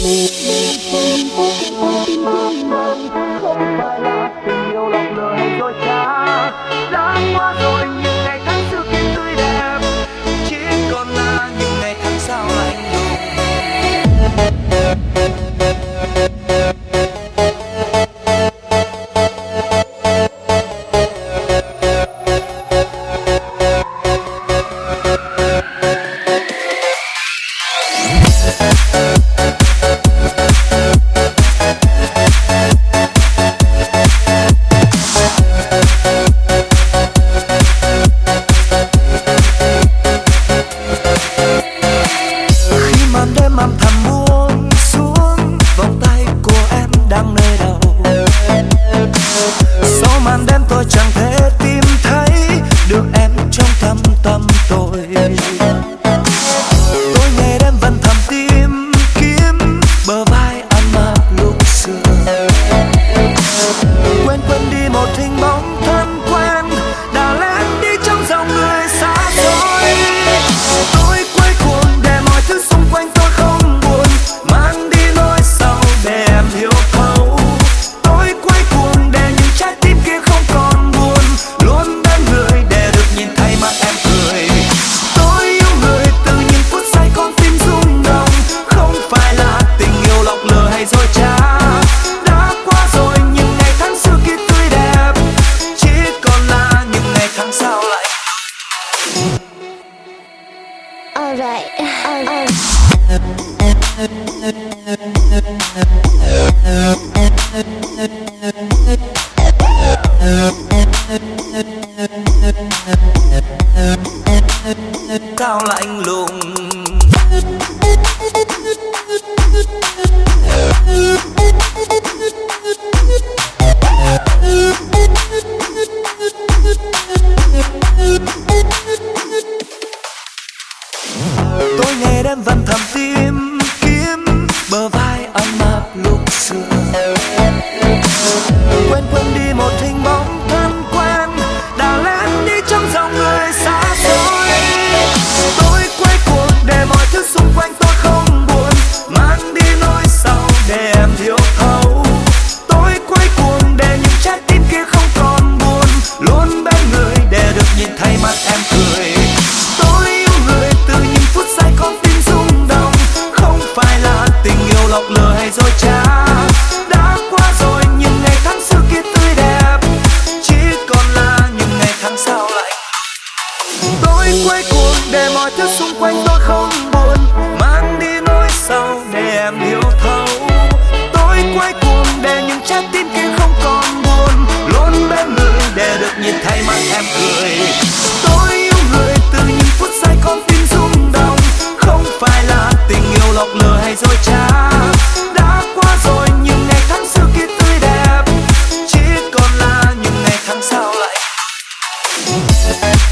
Không phải là tình yêu lọc lừa hay dối trá, đã qua rồi những ngày tháng xưa kia tươi đẹp, chỉ còn là những ngày tháng sau lạnh lùng. Sao lạnh lùng tôi ngày đêm vẫn thầm tìm kiếm bờ vai ấm áp lúc xưa, quên đi một hình bóng thân quen đã lén đi trong dòng người xa xôi. Tôi quay cuộc để mọi thứ xung quanh tôi không buồn, mang đi nỗi sầu để em hiểu thấu. Tôi quay cuộc để những trái tim kia không còn buồn, luôn bên người để được nhìn thấy mắt em cười. Tôi yêu người từ những phút giây con tim rung động, không phải là tình yêu lọc lừa hay dối trá, đã qua rồi những ngày tháng xưa kia tươi đẹp, chỉ còn là những ngày tháng sau lạnh. Tôi quay cuộc để mọi thứ xung quanh tôi không buồn, mang đi nỗi sầu để em hiểu thấu. Tôi quay cuộc để những trái tim kia không còn buồn, luôn bên người để được nhìn thấy mắt em cười. Tôi yêu người từ những phút giây con tim rung động, không phải là tình yêu lọc lừa hay dối trá, đã qua rồi những ngày tháng xưa kia tươi đẹp, chỉ còn là những ngày tháng sau lạnh.